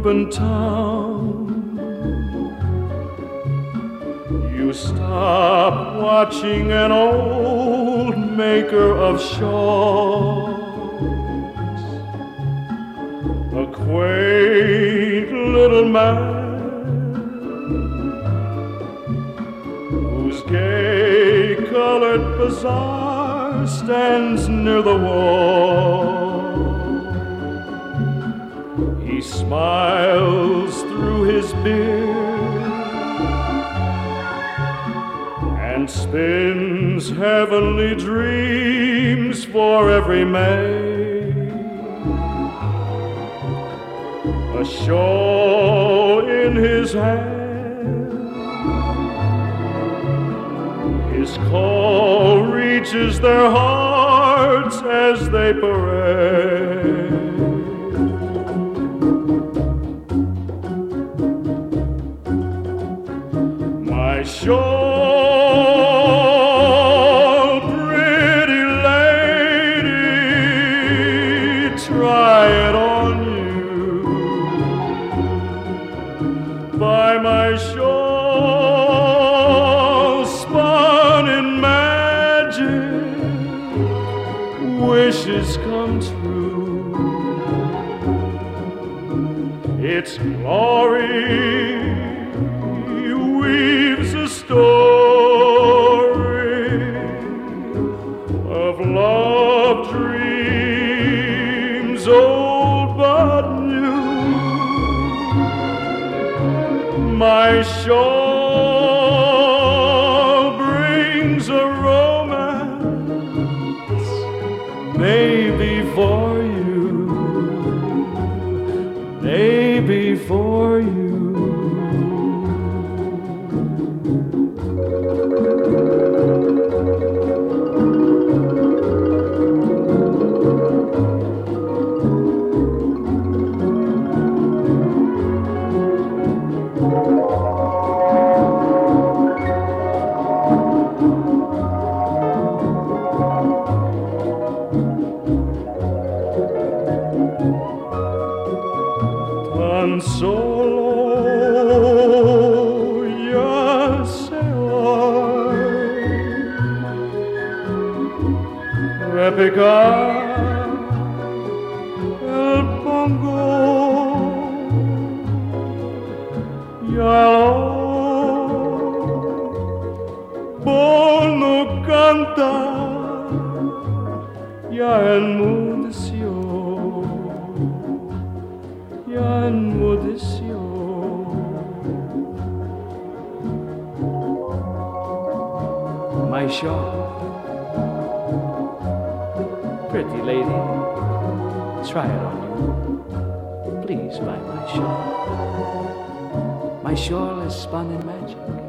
urban town. You stop watching an old maker of shawls, a quaint little man whose gay-colored bazaar stands near the wall. He smiles through his beard and spins heavenly dreams for every maid. A shawl in his hand, his call reaches their hearts as they parade. My shawl, pretty lady, try it on you. By my shawl, spun in magic, wishes come true. Its glory weaves a story of love dreams old but new. My shawl brings a romance, maybe for you, maybe for you. Tan solo ya se hoy repicar el bongo ya bono canta ya enmudeció. Enmudeció. My shawl, pretty lady, try it on you. Please buy my shawl. My shawl is spun in magic.